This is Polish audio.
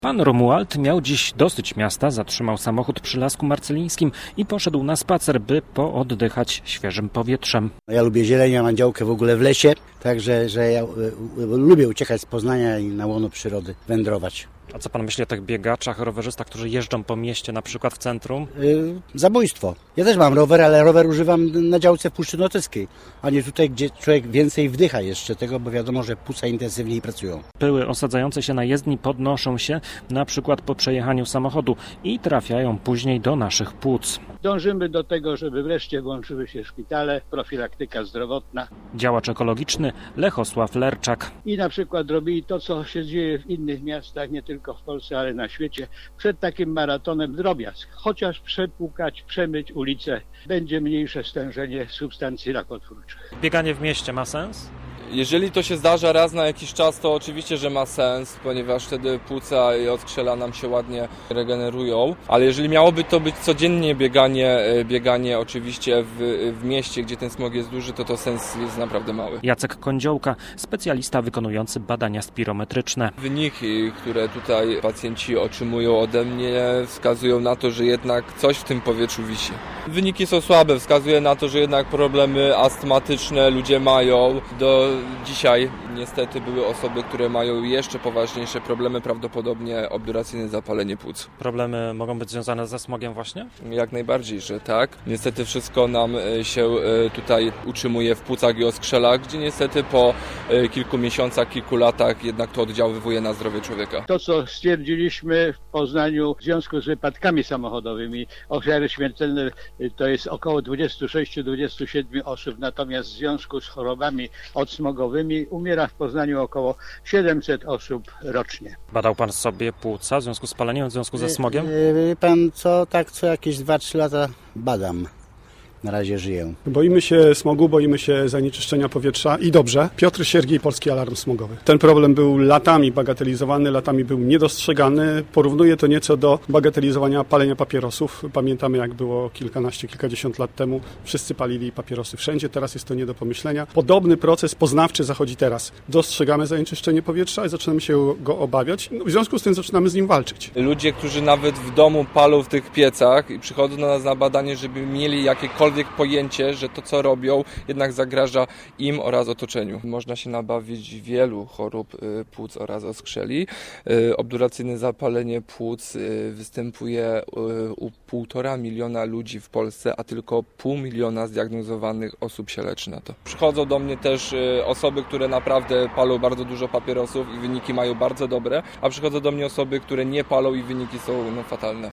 Pan Romuald miał dziś dosyć miasta, zatrzymał samochód przy Lasku Marcelińskim i poszedł na spacer, by pooddychać świeżym powietrzem. Ja lubię zieleń, ja mam działkę w ogóle w lesie, także ja lubię uciekać z Poznania i na łono przyrody wędrować. A co pan myśli o tych biegaczach, rowerzystach, którzy jeżdżą po mieście, na przykład w centrum? Zabójstwo. Ja też mam rower, ale rower używam na działce w Puszczy Notyckiej, a nie tutaj, gdzie człowiek więcej wdycha jeszcze tego, bo wiadomo, że płuca intensywniej pracują. Pyły osadzające się na jezdni podnoszą się na przykład po przejechaniu samochodu i trafiają później do naszych płuc. Dążymy do tego, żeby wreszcie włączyły się szpitale, profilaktyka zdrowotna. Działacz ekologiczny Lechosław Lerczak. I na przykład robili to, co się dzieje w innych miastach, nie tylko w Polsce, ale na świecie. Przed takim maratonem drobiazg. Chociaż przepłukać, przemyć ulice, będzie mniejsze stężenie substancji rakotwórczych. Bieganie w mieście ma sens? Jeżeli to się zdarza raz na jakiś czas, to oczywiście, że ma sens, ponieważ wtedy płuca i odskrzela nam się ładnie regenerują. Ale jeżeli miałoby to być codziennie bieganie oczywiście w mieście, gdzie ten smog jest duży, to sens jest naprawdę mały. Jacek Kądziołka, specjalista wykonujący badania spirometryczne. Wyniki, które tutaj pacjenci otrzymują ode mnie, wskazują na to, że jednak coś w tym powietrzu wisi. Wyniki są słabe, wskazuje na to, że jednak problemy astmatyczne ludzie mają. Do dzisiaj niestety były osoby, które mają jeszcze poważniejsze problemy, prawdopodobnie obduracyjne zapalenie płuc. Problemy mogą być związane ze smogiem właśnie? Jak najbardziej, że tak. Niestety wszystko nam się tutaj utrzymuje w płucach i oskrzelach, gdzie niestety po kilku miesiącach, kilku latach jednak to oddziaływuje na zdrowie człowieka. To, co stwierdziliśmy w Poznaniu w związku z wypadkami samochodowymi, ofiary śmiertelne to jest około 26-27 osób, natomiast w związku z chorobami odsmogowymi umiera w Poznaniu około 700 osób rocznie. Badał pan sobie płuca w związku z paleniem, w związku ze smogiem? Pan co jakieś 2-3 lata badam. Na razie żyję. Boimy się smogu, boimy się zanieczyszczenia powietrza i dobrze. Piotr Siergiej, Polski Alarm Smogowy. Ten problem był latami bagatelizowany, latami był niedostrzegany. Porównuję to nieco do bagatelizowania palenia papierosów. Pamiętamy, jak było kilkadziesiąt lat temu. Wszyscy palili papierosy wszędzie, teraz jest to nie do pomyślenia. Podobny proces poznawczy zachodzi teraz. Dostrzegamy zanieczyszczenie powietrza i zaczynamy się go obawiać. W związku z tym zaczynamy z nim walczyć. Ludzie, którzy nawet w domu palą w tych piecach i przychodzą do nas na badanie, żeby mieli jakiekolwiek pojęcie, że to, co robią, jednak zagraża im oraz otoczeniu. Można się nabawić wielu chorób płuc oraz oskrzeli. Obduracyjne zapalenie płuc występuje u 1,5 miliona ludzi w Polsce, a tylko 0,5 miliona zdiagnozowanych osób się leczy na to. Przychodzą do mnie też osoby, które naprawdę palą bardzo dużo papierosów i wyniki mają bardzo dobre, a przychodzą do mnie osoby, które nie palą i wyniki są fatalne.